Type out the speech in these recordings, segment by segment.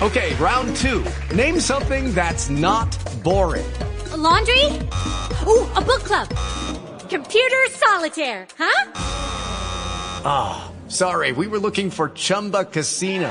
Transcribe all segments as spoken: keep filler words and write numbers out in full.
Okay, round two. Name something that's not boring. A laundry? Ooh, a book club. Computer solitaire, huh? Ah, oh, sorry. We were looking for Chumba Casino.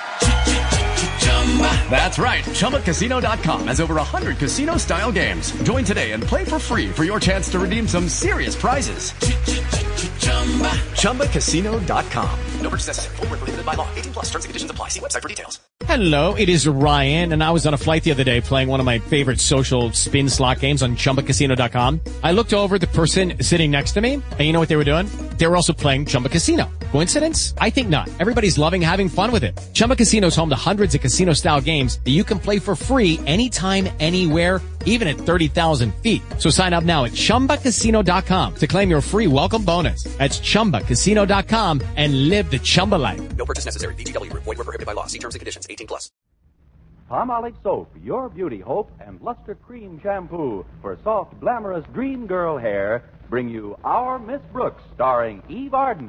That's right. Chumba Casino dot com has over one hundred casino-style games. Join today and play for free for your chance to redeem some serious prizes. Chumba Casino dot com. No purchase necessary. Void where prohibited by law. eighteen plus terms and conditions apply. See website for details. Hello, it is Ryan, and I was on a flight the other day playing one of my favorite social spin slot games on Chumba Casino dot com. I looked over at the person sitting next to me, and you know what they were doing? They were also playing Chumba Casino. Coincidence? I think not. Everybody's loving having fun with it. Chumba Casino is home to hundreds of casino-style games that you can play for free anytime, anywhere, even at thirty thousand feet. So sign up now at Chumba Casino dot com to claim your free welcome bonus. That's Chumba Casino dot com and live the Chumba life. No purchase necessary. V G W. Void where prohibited by law. See terms and conditions. eighteen plus. Palmolive soap, your beauty hope, and Luster Cream shampoo for soft, glamorous dream girl hair bring you Our Miss Brooks, starring Eve Arden.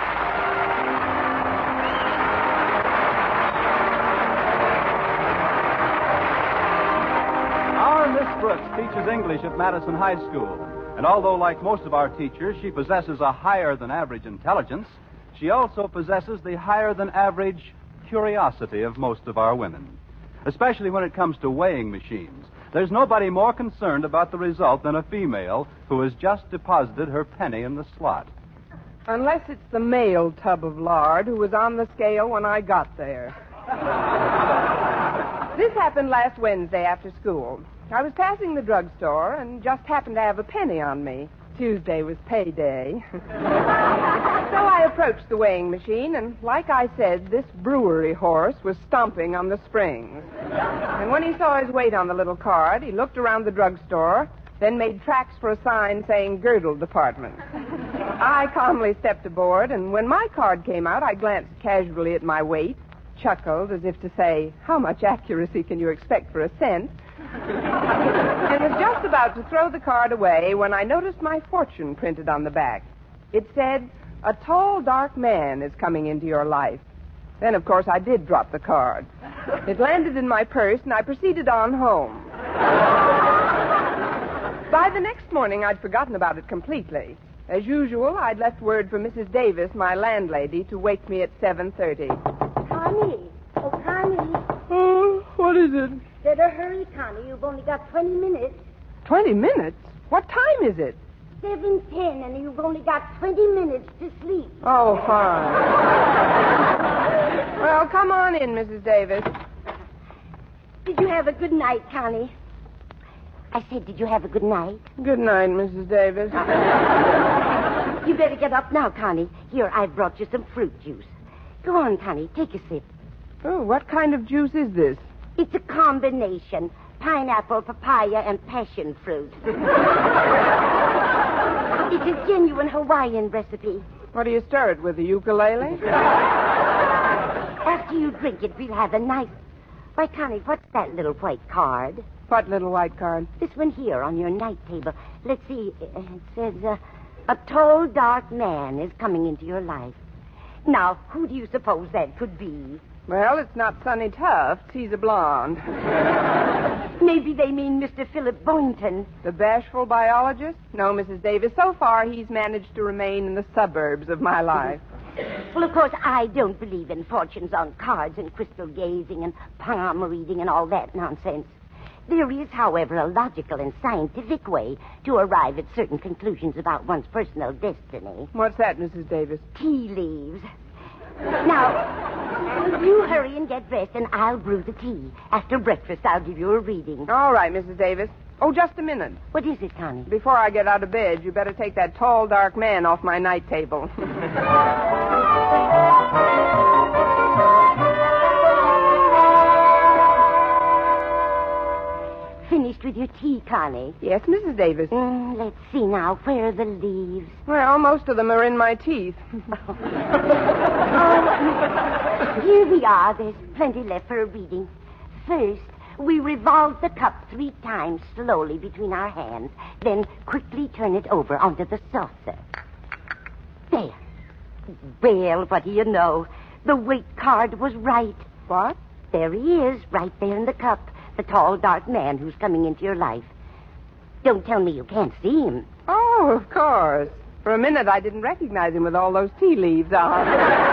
Our Miss Brooks teaches English at Madison High School. And although, like most of our teachers, she possesses a higher-than-average intelligence, she also possesses the higher-than-average curiosity of most of our women, especially when it comes to weighing machines. There's nobody more concerned about the result than a female who has just deposited her penny in the slot. Unless it's the male tub of lard who was on the scale when I got there. This happened last Wednesday after school. I was passing the drugstore and just happened to have a penny on me. Tuesday was payday. So I approached the weighing machine, and like I said, this brewery horse was stomping on the springs. And when he saw his weight on the little card, he looked around the drugstore, then made tracks for a sign saying girdle department. I calmly stepped aboard, and when my card came out, I glanced casually at my weight, chuckled as if to say, how much accuracy can you expect for a cent? And was just about to throw the card away when I noticed my fortune printed on the back. It said, a tall, dark man is coming into your life. Then, of course, I did drop the card. It landed in my purse, and I proceeded on home. By the next morning, I'd forgotten about it completely. As usual, I'd left word for Missus Davis, my landlady, to wake me at seven thirty. Connie. Oh, Connie. Oh, what is it? Better hurry, Connie. You've only got twenty minutes. Twenty minutes? What time is it? seven ten, and you've only got twenty minutes to sleep. Oh, fine. Well, come on in, Missus Davis. Did you have a good night, Connie? I said, did you have a good night? Good night, Missus Davis. You better get up now, Connie. Here, I've brought you some fruit juice. Go on, Connie. Take a sip. Oh, what kind of juice is this? It's a combination. Pineapple, papaya, and passion fruit. It's a genuine Hawaiian recipe. What do you stir it with, a ukulele? After you drink it, we'll have a nice... Why, Connie, what's that little white card? What little white card? This one here on your night table. Let's see. It says, uh, a tall, dark man is coming into your life. Now, who do you suppose that could be? Well, it's not Sonny Tufts. He's a blonde. Maybe they mean Mister Philip Boynton. The bashful biologist? No, Missus Davis. So far, he's managed to remain in the suburbs of my life. Well, of course, I don't believe in fortunes on cards and crystal gazing and palm reading and all that nonsense. There is, however, a logical and scientific way to arrive at certain conclusions about one's personal destiny. What's that, Missus Davis? Tea leaves. Now, you hurry and get dressed, and I'll brew the tea. After breakfast, I'll give you a reading. All right, Missus Davis. Oh, just a minute. What is it, Connie? Before I get out of bed, you better take that tall, dark man off my night table. Finished with your tea, Connie? Yes, Missus Davis. Mm, let's see now. Where are the leaves? Well, most of them are in my teeth. Oh, here we are. There's plenty left for a reading. First, we revolve the cup three times slowly between our hands, then quickly turn it over onto the saucer. There. Well, what do you know? The weight card was right. What? there he is, right there in the cup. The tall, dark man who's coming into your life. Don't tell me you can't see him. Oh, of course. For a minute, I didn't recognize him with all those tea leaves on.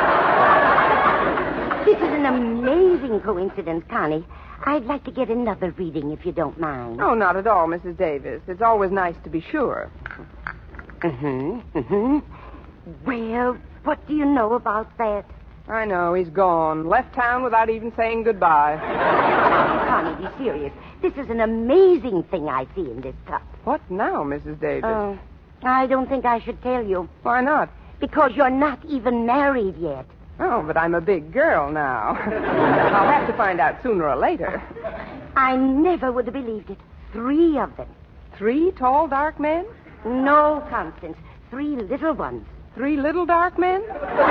This is an amazing coincidence, Connie. I'd like to get another reading, if you don't mind. Oh, not at all, Missus Davis. It's always nice to be sure. Mm-hmm, mm-hmm. Well, what do you know about that? I know, he's gone. Left town without even saying goodbye. Connie, be serious. This is an amazing thing I see in this cup. What now, Missus Davis? Oh, I don't think I should tell you. Why not? Because you're not even married yet. Oh, but I'm a big girl now. I'll have to find out sooner or later. I never would have believed it. Three of them. Three tall, dark men? No, Constance. Three little ones. Three little dark men?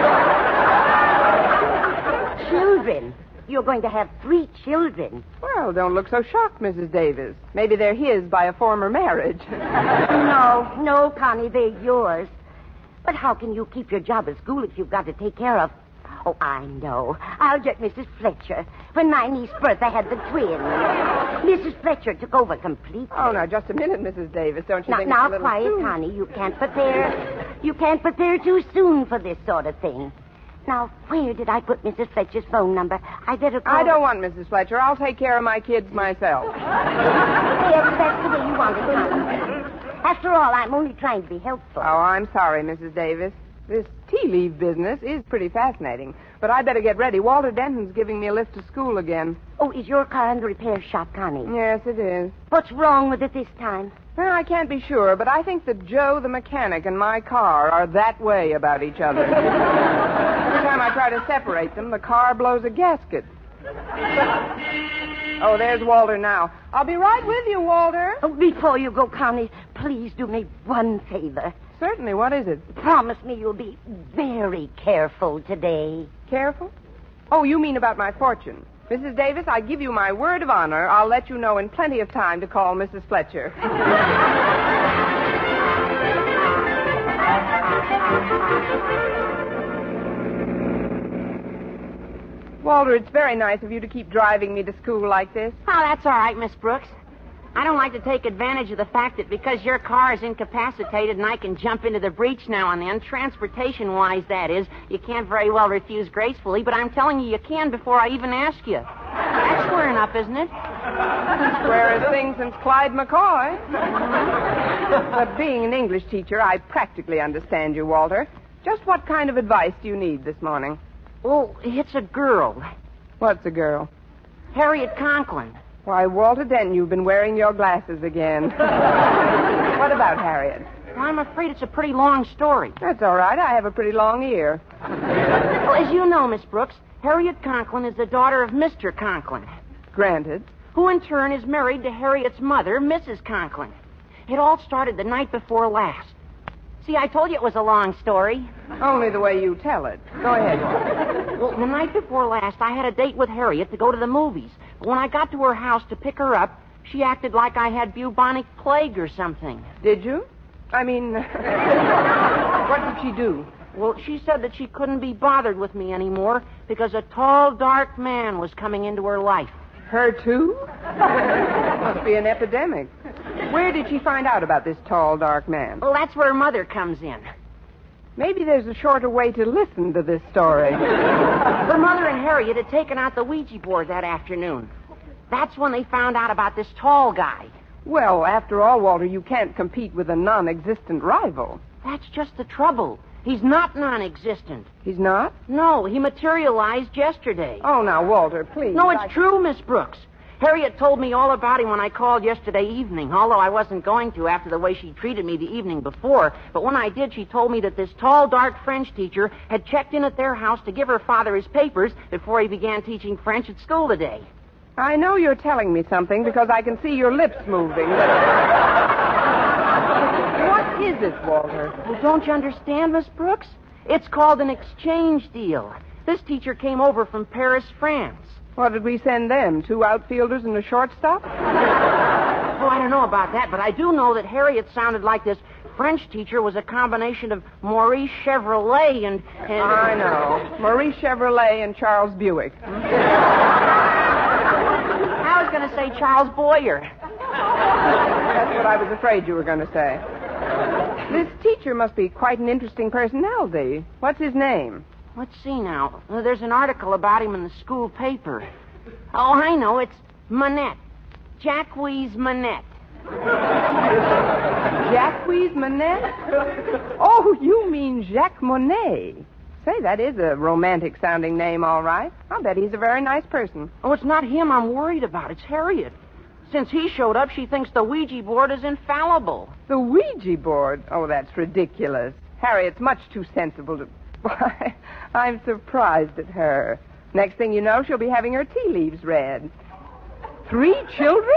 Children. You're going to have three children. Well, don't look so shocked, Missus Davis. Maybe they're his by a former marriage. No, no, Connie, they're yours. But how can you keep your job at school if you've got to take care of... Oh, I know. I'll get Missus Fletcher. When my niece Bertha had the twins, Missus Fletcher took over completely. Oh, now, just a minute, Missus Davis. Don't you now, think now, it's a little quiet, soon? Connie. You can't prepare. You can't prepare too soon for this sort of thing. Now, where did I put Missus Fletcher's phone number? I better call... I don't want Missus Fletcher. I'll take care of my kids myself. Yes, that's the way you want it, Connie. After all, I'm only trying to be helpful. Oh, I'm sorry, Missus Davis. This tea leaf business is pretty fascinating. But I better get ready. Walter Denton's giving me a lift to school again. Oh, is your car in the repair shop, Connie? Yes, it is. What's wrong with it this time? Well, I can't be sure, but I think that Joe, the mechanic, and my car are that way about each other. Every time I try to separate them, the car blows a gasket. Oh, there's Walter now. I'll be right with you, Walter. Oh, before you go, Connie, please do me one favor. Certainly. What is it? Promise me you'll be very careful today. Careful? Oh, you mean about my fortune. Missus Davis, I give you my word of honor. I'll let you know in plenty of time to call Missus Fletcher. Walter, it's very nice of you to keep driving me to school like this. Oh, that's all right, Miss Brooks. I don't like to take advantage of the fact that because your car is incapacitated and I can jump into the breach now and then, transportation-wise, that is, you can't very well refuse gracefully, but I'm telling you you can before I even ask you. That's square enough, isn't it? Square as things since Clyde McCoy. But being an English teacher, I practically understand you, Walter. Just what kind of advice do you need this morning? Oh, it's a girl. What's a girl? Harriet Conklin. Why, Walter Denton, you've been wearing your glasses again. What about Harriet? Well, I'm afraid it's a pretty long story. That's all right. I have a pretty long ear. Well, as you know, Miss Brooks, Harriet Conklin is the daughter of Mister Conklin, Granted. who in turn is married to Harriet's mother, Missus Conklin. It all started the night before last. See, I told you it was a long story. Only the way you tell it. Go ahead, Walter. Well, the night before last, I had a date with Harriet to go to the movies. But when I got to her house to pick her up, she acted like I had bubonic plague or something. Did you? I mean, what did she do? Well, she said that she couldn't be bothered with me anymore because a tall, dark man was coming into her life. Her, too? Must be an epidemic. Where did she find out about this tall, dark man? Well, that's where her mother comes in. Maybe there's a shorter way to listen to this story. Her mother and Harriet had taken out the Ouija board that afternoon. That's when they found out about this tall guy. Well, after all, Walter, you can't compete with a non-existent rival. That's just the trouble. He's not non-existent. He's not? No, he materialized yesterday. Oh, now, Walter, please. No, it's I... true, Miss Brooks. Harriet told me all about him when I called yesterday evening, although I wasn't going to after the way she treated me the evening before. But when I did, she told me that this tall, dark French teacher had checked in at their house to give her father his papers before he began teaching French at school today. I know you're telling me something because I can see your lips moving. What is it, Walter? Well, don't you understand, Miss Brooks? It's called an exchange deal. This teacher came over from Paris, France. What did we send them? Two outfielders and a shortstop? Oh, I don't know about that, but I do know that Harriet sounded like this French teacher was a combination of Maurice Chevrolet and... and... I know. Maurice Chevrolet and Charles Buick. say Charles Boyer. That's what I was afraid you were going to say. This teacher must be quite an interesting personality. What's his name? Let's see now. Uh, there's an article about him in the school paper. Oh, I know. It's Manette. Jacques Manette. Jacques Manette? Oh, you mean Jacques Monet. Say, that is a romantic-sounding name, all right. I'll bet he's a very nice person. Oh, it's not him I'm worried about. It's Harriet. Since he showed up, she thinks the Ouija board is infallible. The Ouija board? Oh, that's ridiculous. Harriet's much too sensible to... Why, I'm surprised at her. Next thing you know, she'll be having her tea leaves read. Three children?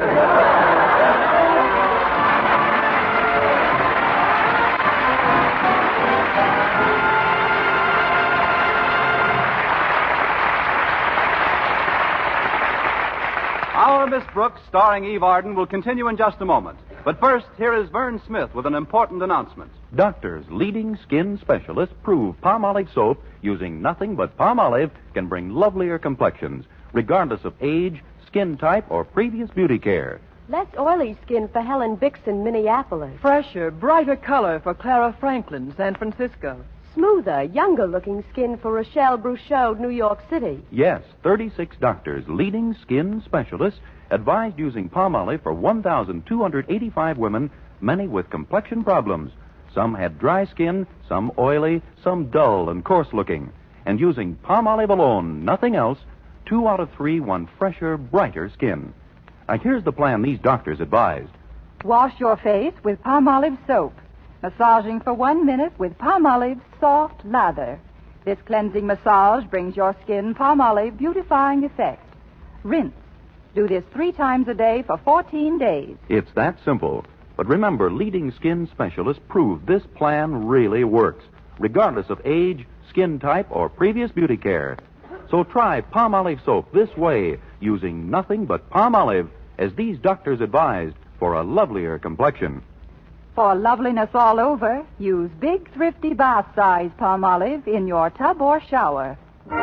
Our Miss Brooks, starring Eve Arden, will continue in just a moment. But first, here is Vern Smith with an important announcement. Doctors, leading skin specialists, prove Palmolive soap using nothing but Palmolive can bring lovelier complexions, regardless of age, skin type, or previous beauty care. Less oily skin for Helen Bixon, Minneapolis. Fresher, brighter color for Clara Franklin, San Francisco. Smoother, younger-looking skin for Rochelle Bruchot, New York City. Yes, thirty-six doctors, leading skin specialists, advised using Palmolive for one thousand two hundred eighty-five women, many with complexion problems. Some had dry skin, some oily, some dull and coarse-looking. And using Palmolive alone, nothing else, two out of three want fresher, brighter skin. Now, here's the plan these doctors advised. Wash your face with Palmolive soap. Massaging for one minute with Palmolive soft lather. This cleansing massage brings your skin Palmolive beautifying effect. Rinse. Do this three times a day for fourteen days. It's that simple. But remember, leading skin specialists prove this plan really works, regardless of age, skin type, or previous beauty care. So try Palmolive soap this way, using nothing but Palmolive, as these doctors advised, for a lovelier complexion. For loveliness all over, use big, thrifty bath-size Palmolive in your tub or shower.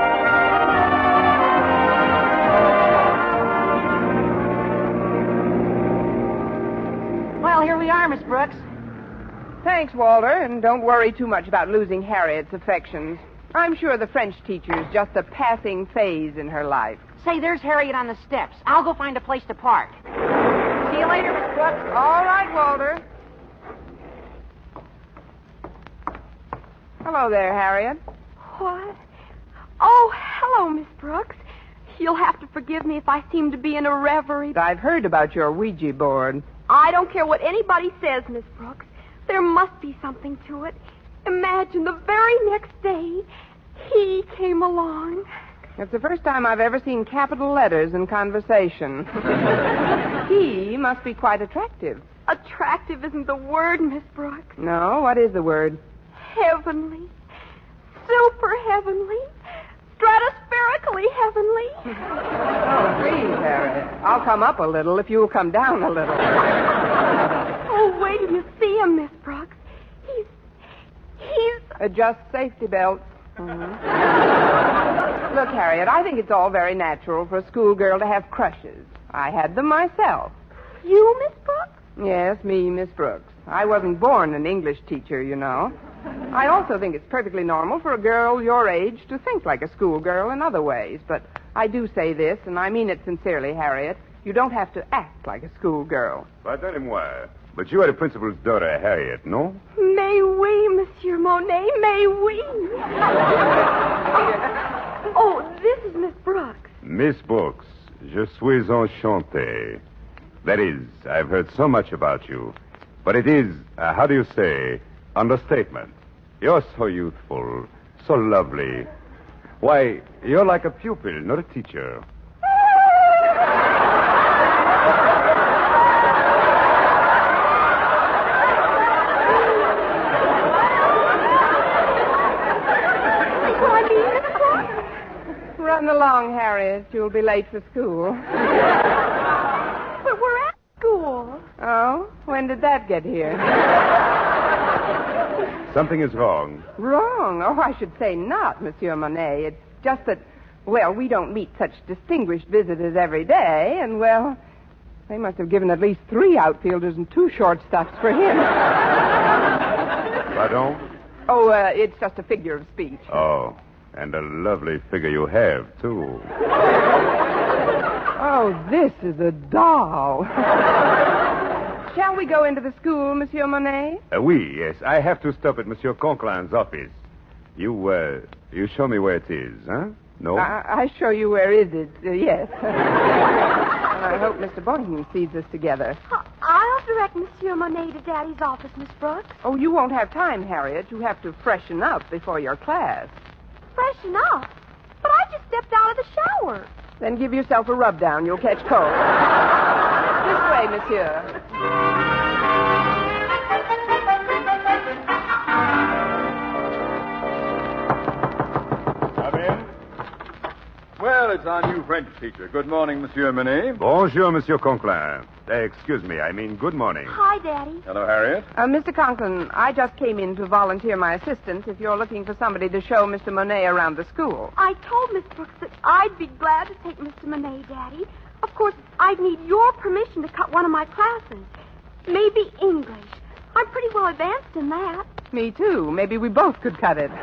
Well, here we are, Miss Brooks. Thanks, Walter, and don't worry too much about losing Harriet's affections. I'm sure the French teacher's just a passing phase in her life. Say, there's Harriet on the steps. I'll go find a place to park. See you later, Miss Brooks. All right, Walter. Hello there, Harriet. What? Oh, hello, Miss Brooks. You'll have to forgive me if I seem to be in a reverie. I've heard about your Ouija board. I don't care what anybody says, Miss Brooks. There must be something to it. Imagine the very next day, he came along. It's the first time I've ever seen capital letters in conversation. He must be quite attractive. Attractive isn't the word, Miss Brooks. No? What is the word? Heavenly. Super heavenly. Stratospherically heavenly. Oh, please, Harriet. I'll come up a little if you'll come down a little. Oh, wait till you see him, Miss Brooks. He's... He's... Adjust safety belts. Mm-hmm. Look, Harriet, I think it's all very natural for a schoolgirl to have crushes. I had them myself. You, Miss Brooks? Yes, me, Miss Brooks. I wasn't born an English teacher, you know. I also think it's perfectly normal for a girl your age to think like a schoolgirl in other ways. But I do say this, and I mean it sincerely, Harriet. You don't have to act like a schoolgirl. Pardonnez-moi, but you are the principal's daughter, Harriet, no? Mais oui, Monsieur Monet, mais oui. Oh, this is Miss Brooks. Miss Brooks, je suis enchanté. That is, I've heard so much about you. But it is, uh, how do you say, understatement. You're so youthful, so lovely. Why, you're like a pupil, not a teacher. Run along, Harriet. You'll be late for school. But we're at school. Oh? When did that get here? Something is wrong. Wrong? Oh, I should say not, Monsieur Monet. It's just that Well, we don't meet such distinguished visitors every day, and, well, they must have given at least three outfielders and two shortstops for him. Pardon? Oh, uh, it's just a figure of speech. Oh, and a lovely figure you have, too. Oh, this is a doll. Shall we go into the school, Monsieur Monet? Uh, oui, yes. I have to stop at Monsieur Conklin's office. You, uh, you show me where it is, huh? No? I, I show you where is it, uh, yes. I hope Mister Boynton sees us together. I'll direct Monsieur Monet to Daddy's office, Miss Brooks. Oh, you won't have time, Harriet. You have to freshen up before your class. Freshen up? But I just stepped out of the shower. Then give yourself a rub down. You'll catch cold. This way, monsieur. Come in. Well, it's our new French teacher. Good morning, Monsieur Monet. Bonjour, Monsieur Conklin. Uh, excuse me, I mean good morning. Hi, Daddy. Hello, Harriet. Uh, Mister Conklin, I just came in to volunteer my assistance if you're looking for somebody to show Mister Monet around the school. I told Miss Brooks that I'd be glad to take Mister Monet, Daddy. Of course, I'd need your permission to cut one of my classes. Maybe English. I'm pretty well advanced in that. Me too. Maybe we both could cut it.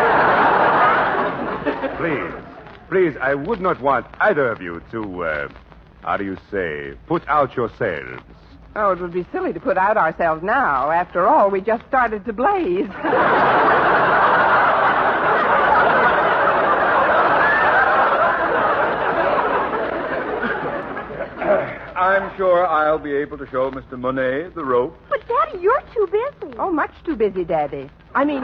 Please, please, I would not want either of you to, uh, how do you say, put out yourselves. Oh, it would be silly to put out ourselves now. After all, we just started to blaze. I'm sure I'll be able to show Mister Monet the rope. But, Daddy, you're too busy. Oh, much too busy, Daddy. I mean...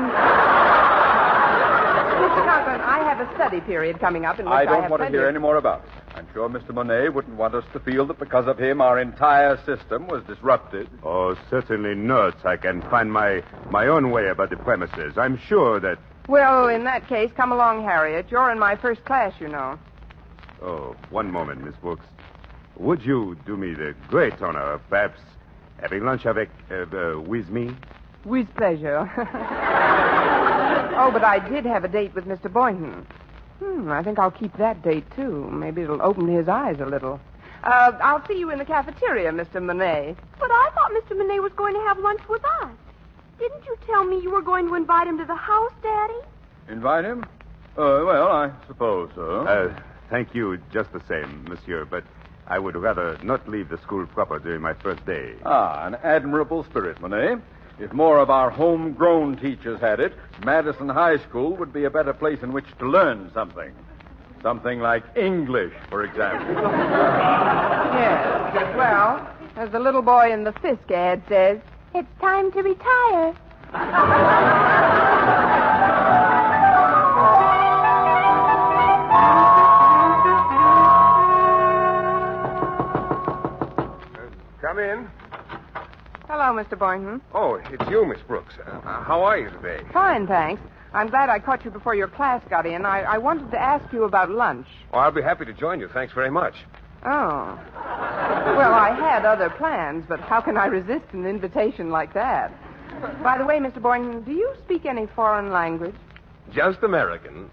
Mister Conklin, I have a study period coming up in which I, I don't have want to hear of... any more about it. I'm sure Mister Monet wouldn't want us to feel that because of him our entire system was disrupted. Oh, certainly not. I can find my, my own way about the premises. I'm sure that... Well, in that case, come along, Harriet. You're in my first class, you know. Oh, one moment, Miss Brooks. Would you do me the great honor of perhaps having lunch avec, uh, uh, with me? With pleasure. Oh, but I did have a date with Mister Boynton. Hmm, I think I'll keep that date, too. Maybe it'll open his eyes a little. Uh, I'll see you in the cafeteria, Mister Monet. But I thought Mister Monet was going to have lunch with us. Didn't you tell me you were going to invite him to the house, Daddy? Invite him? Uh, well, I suppose so. Uh, thank you just the same, monsieur, but I would rather not leave the school proper during my first day. Ah, an admirable spirit, Monet. If more of our homegrown teachers had it, Madison High School would be a better place in which to learn something. Something like English, for example. Yes. Well, as the little boy in the Fisk ad says, it's time to retire. Come in. Hello, Mister Boynton. Oh, it's you, Miss Brooks. Uh, how are you today? Fine, thanks. I'm glad I caught you before your class got in. I, I wanted to ask you about lunch. Oh, I'll be happy to join you. Thanks very much. Oh. Well, I had other plans, but how can I resist an invitation like that? By the way, Mister Boynton, do you speak any foreign language? Just American.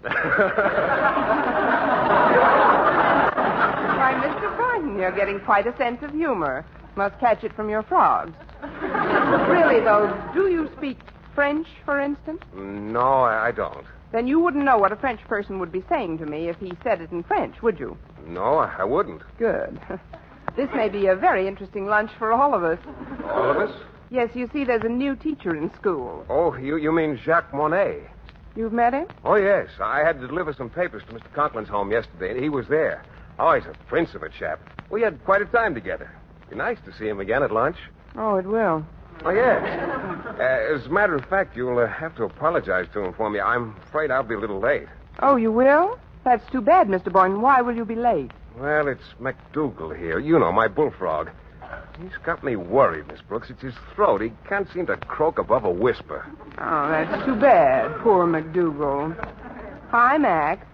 Why, Mister Boynton, you're getting quite a sense of humor. Must catch it from your frogs. Really, though, do you speak French, for instance? No, I don't. Then you wouldn't know what a French person would be saying to me if he said it in French, would you? No, I wouldn't. Good. This may be a very interesting lunch for all of us. All of us? Yes, you see, there's a new teacher in school. Oh, you, you mean Jacques Monet? You've met him? Oh, yes. I had to deliver some papers to Mister Conklin's home yesterday, and he was there. Oh, he's a prince of a chap. We had quite a time together. Be nice to see him again at lunch. Oh, it will. Oh, yes. Uh, as a matter of fact, you'll uh, have to apologize to him for me. I'm afraid I'll be a little late. Oh, you will? That's too bad, Mister Boynton. Why will you be late? Well, it's MacDougal here. You know, my bullfrog. He's got me worried, Miss Brooks. It's his throat. He can't seem to croak above a whisper. Oh, that's too bad. Poor MacDougal. Hi, Mac.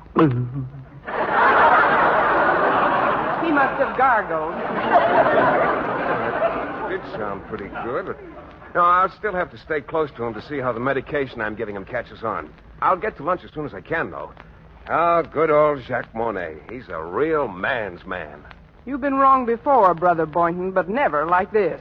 He must have gargled. It did sound pretty good, but... No, I'll still have to stay close to him to see how the medication I'm giving him catches on. I'll get to lunch as soon as I can, though. Ah, good old Jacques Monet. He's a real man's man. You've been wrong before, Brother Boynton, but never like this.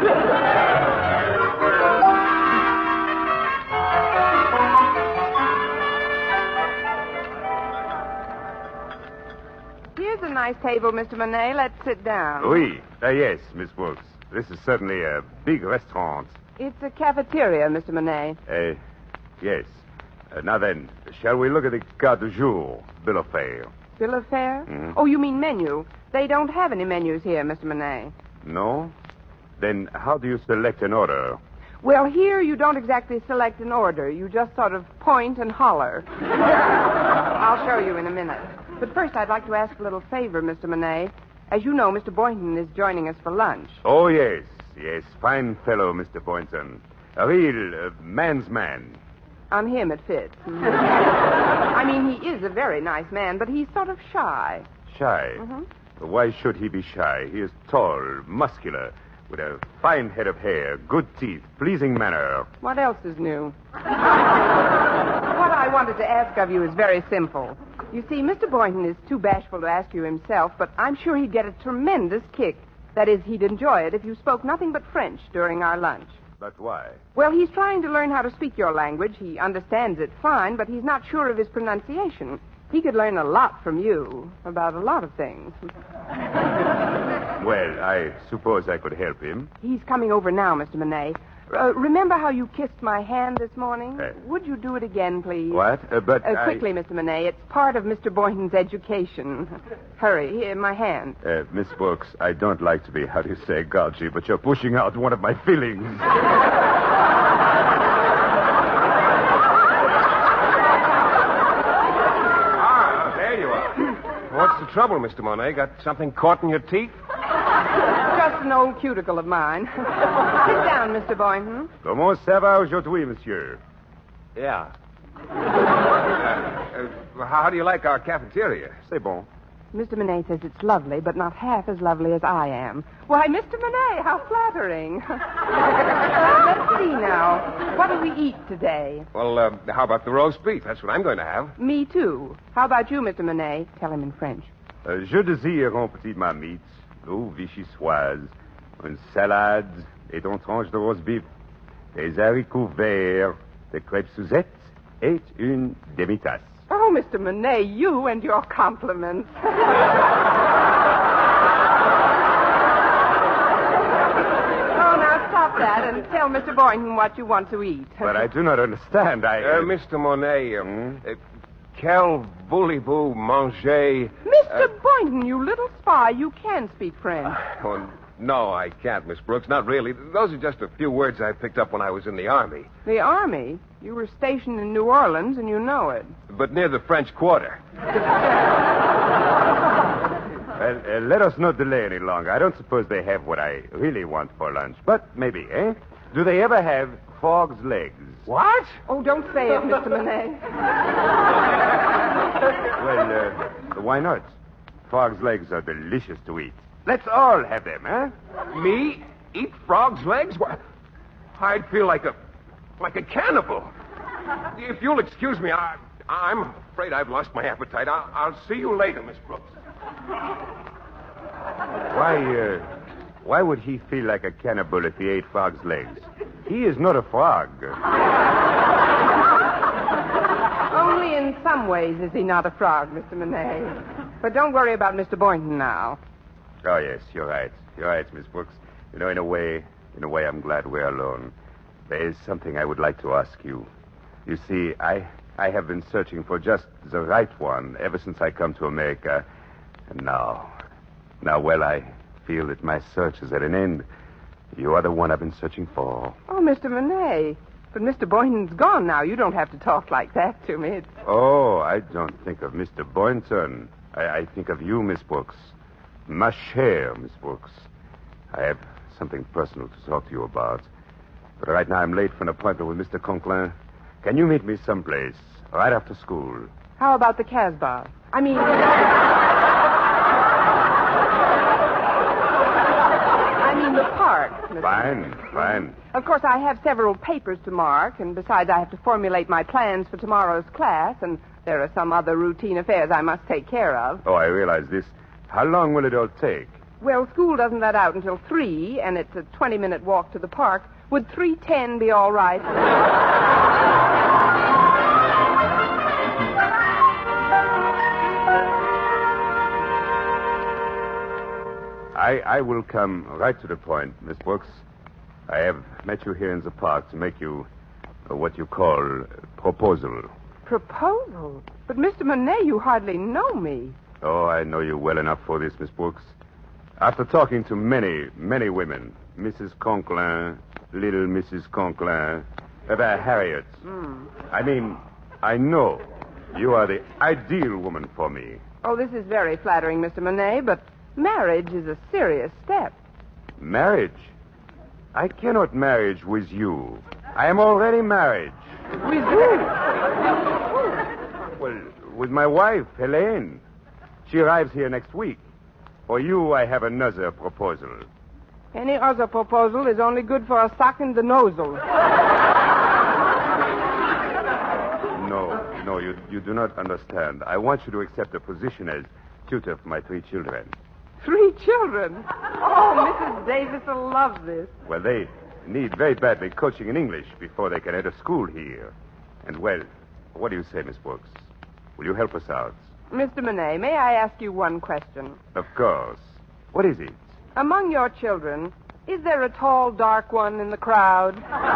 Here's a nice table, Mister Monet. Let's sit down. Oui. Uh, yes, Miss Brooks. This is certainly a big restaurant. It's a cafeteria, Mister Monet. Uh, yes. Uh, now then, shall we look at the carte du jour, bill of fare? Bill of fare? Mhm. Oh, you mean menu. They don't have any menus here, Mister Monet. No? Then how do you select an order? Well, here you don't exactly select an order. You just sort of point and holler. I'll show you in a minute. But first, I'd like to ask a little favor, Mister Monet. As you know, Mister Boynton is joining us for lunch. Oh, yes. Yes, fine fellow, Mister Boynton. A real uh, man's man. On him, it fits. I mean, he is a very nice man, but he's sort of shy. Shy? Mm-hmm. Why should he be shy? He is tall, muscular, with a fine head of hair, good teeth, pleasing manner. What else is new? What I wanted to ask of you is very simple. You see, Mister Boynton is too bashful to ask you himself, but I'm sure he'd get a tremendous kick. That is, he'd enjoy it if you spoke nothing but French during our lunch. But why? Well, he's trying to learn how to speak your language. He understands it fine, but he's not sure of his pronunciation. He could learn a lot from you about a lot of things. Well, I suppose I could help him. He's coming over now, Mister Monet. Uh, remember how you kissed my hand this morning? Uh, Would you do it again, please? What? Uh, but Uh, I- quickly, Mister Monet. It's part of Mister Boynton's education. Hurry, here, my hand. Uh, Miss Brooks, I don't like to be, how do you say, gougy, but you're pushing out one of my feelings. Ah, there you are. What's the trouble, Mister Monet? Got something caught in your teeth? Just an old cuticle of mine. Sit down, Mister Boynton. Comment ça va aujourd'hui, monsieur? Yeah. uh, uh, how do you like our cafeteria? C'est bon. Mister Monet says it's lovely, but not half as lovely as I am. Why, Mister Monet, how flattering. Let's see now. What do we eat today? Well, uh, how about the roast beef? That's what I'm going to have. Me, too. How about you, Mister Monet? Tell him in French. Uh, je désire un petit marmite, eau vichysoise, une salade et une tranche de roast beef, des haricots verts, des crêpes Suzette et une demi-tasse. Oh, Mister Monet, you and your compliments. Oh, now stop that and tell Mister Boynton what you want to eat. But I do not understand. I... Uh, Mister Monet, um, uh, quel voulez-vous manger? Mister Boynton, you little spy, you can speak French. Oh, no, I can't, Miss Brooks. Not really. Those are just a few words I picked up when I was in the Army. The Army? You were stationed in New Orleans, and you know it. But near the French Quarter. Well, uh, let us not delay any longer. I don't suppose they have what I really want for lunch. But maybe, eh? Do they ever have frog's legs? What? Oh, don't say it, Mister Monet. Well, uh, why not? Frog's legs are delicious to eat. Let's all have them, eh? Me? Eat frog's legs? Why, I'd feel like a like a cannibal. If you'll excuse me, I, I'm afraid I've lost my appetite. I'll, I'll see you later, Miss Brooks. Why, uh, why would he feel like a cannibal if he ate frog's legs? He is not a frog. Only in some ways is he not a frog, Mister Monet. But don't worry about Mister Boynton now. Oh, yes, you're right. You're right, Miss Brooks. You know, in a way, in a way, I'm glad we're alone. There is something I would like to ask you. You see, I, I have been searching for just the right one ever since I come to America. And now, now, well, I feel that my search is at an end. You are the one I've been searching for. Oh, Mister Monet. But Mister Boynton's gone now. You don't have to talk like that to me. It's... Oh, I don't think of Mister Boynton. I, I think of you, Miss Brooks. Ma chère, Miss Brooks. I have something personal to talk to you about. But right now I'm late for an appointment with Mister Conklin. Can you meet me someplace, right after school? How about the Casbah? I mean... I mean the park. Mister Fine, fine. Of course, I have several papers to mark, and besides, I have to formulate my plans for tomorrow's class, and There are some other routine affairs I must take care of. Oh, I realize this. How long will it all take? Well, school doesn't let out until three, and it's a twenty-minute walk to the park. Would three ten be all right? I, I will come right to the point, Miss Brooks. I have met you here in the park to make you uh, what you call a proposal. Proposal? But, Mister Monet, you hardly know me. Oh, I know you well enough for this, Miss Brooks. After talking to many, many women, Missus Conklin, little Missus Conklin, uh, Harriet, Mm. I mean, I know you are the ideal woman for me. Oh, this is very flattering, Mister Monet, but marriage is a serious step. Marriage? I cannot marriage with you. I am already married. With who? Well, with my wife, Helene. She arrives here next week. For you, I have another proposal. Any other proposal is only good for a sock in the nozzle. No, no, you, you do not understand. I want you to accept a position as tutor for my three children. Three children? Oh, Missus Davis will love this. Well, they need very badly coaching in English before they can enter school here. And, well, what do you say, Miss Brooks? Will you help us out? Mister Monet, may I ask you one question? Of course. What is it? Among your children, is there a tall, dark one in the crowd?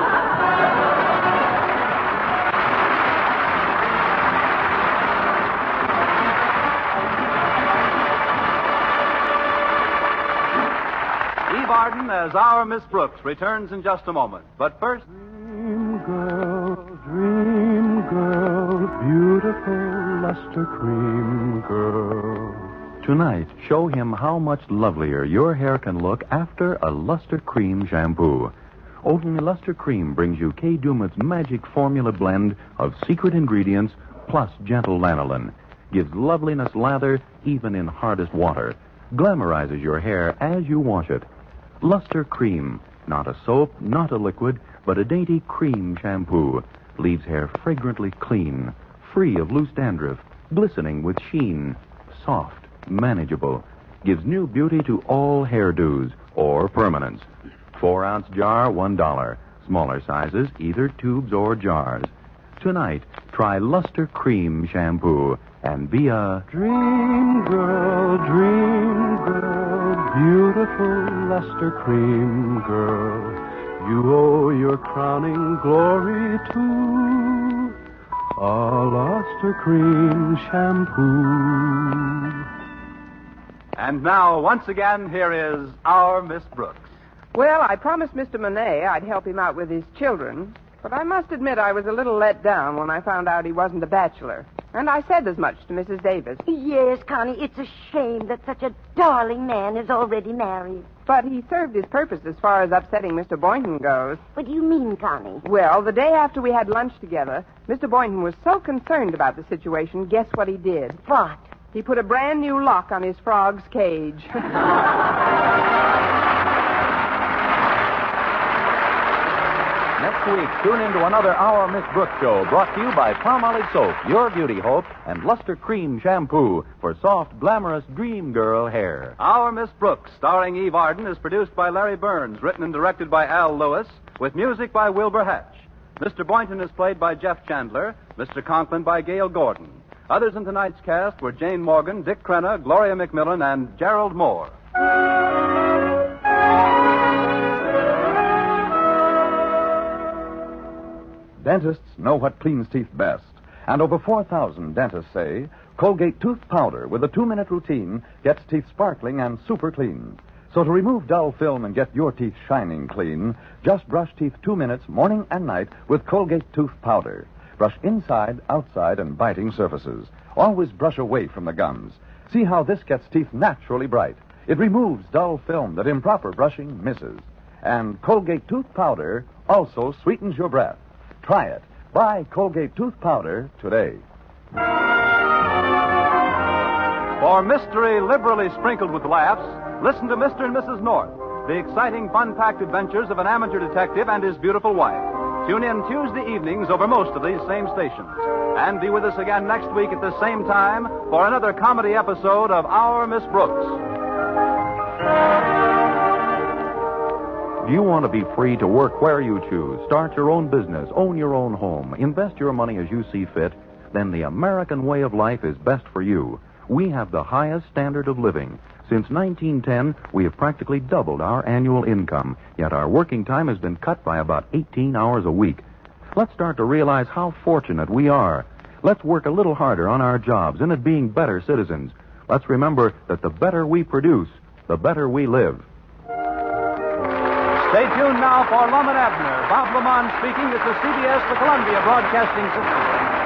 Eve Arden as our Miss Brooks returns in just a moment. But first... Dream girl, dream girl, beautiful luster cream girl. Tonight, show him how much lovelier your hair can look after a Luster Cream shampoo. Only Luster Cream brings you Kay Daumit's magic formula blend of secret ingredients plus gentle lanolin. Gives loveliness lather even in hardest water. Glamorizes your hair as you wash it. Luster Cream, not a soap, not a liquid, but a dainty cream shampoo. Leaves hair fragrantly clean, free of loose dandruff, glistening with sheen, soft, manageable. Gives new beauty to all hairdos or permanents. Four ounce jar, one dollar. Smaller sizes, either tubes or jars. Tonight, try Luster Cream shampoo and be a dream girl, dream girl, beautiful luster cream girl. You owe your crowning glory to a luster cream shampoo. And now, once again, here is our Miss Brooks. Well, I promised Mister Monet I'd help him out with his children, but I must admit I was a little let down when I found out he wasn't a bachelor. And I said as much to Missus Davis. Yes, Connie, it's a shame that such a darling man is already married. But he served his purpose as far as upsetting Mister Boynton goes. What do you mean, Connie? Well, the day after we had lunch together, Mister Boynton was so concerned about the situation, guess what he did? What? He put a brand new lock on his frog's cage. Next week, tune in to another Our Miss Brooks show brought to you by Palmolive Soap, Your Beauty Hope, and Luster Cream Shampoo for soft, glamorous dream girl hair. Our Miss Brooks, starring Eve Arden, is produced by Larry Burns, written and directed by Al Lewis, with music by Wilbur Hatch. Mister Boynton is played by Jeff Chandler, Mister Conklin by Gail Gordon. Others in tonight's cast were Jane Morgan, Dick Crenna, Gloria McMillan, and Gerald Moore. Dentists know what cleans teeth best. And over four thousand dentists say Colgate tooth powder with a two-minute routine gets teeth sparkling and super clean. So to remove dull film and get your teeth shining clean, just brush teeth two minutes morning and night with Colgate tooth powder. Brush inside, outside, and biting surfaces. Always brush away from the gums. See how this gets teeth naturally bright. It removes dull film that improper brushing misses. And Colgate tooth powder also sweetens your breath. Try it. Buy Colgate tooth powder today. For mystery liberally sprinkled with laughs, listen to Mister and Missus North, the exciting, fun-packed adventures of an amateur detective and his beautiful wife. Tune in Tuesday evenings over most of these same stations. And be with us again next week at the same time for another comedy episode of Our Miss Brooks. Do you want to be free to work where you choose, start your own business, own your own home, invest your money as you see fit? Then the American way of life is best for you. We have the highest standard of living. Since nineteen ten, we have practically doubled our annual income, yet our working time has been cut by about eighteen hours a week. Let's start to realize how fortunate we are. Let's work a little harder on our jobs and at being better citizens. Let's remember that the better we produce, the better we live. Stay tuned now for Lum and Abner. Bob Lamont speaking. It's the C B S, the Columbia Broadcasting System.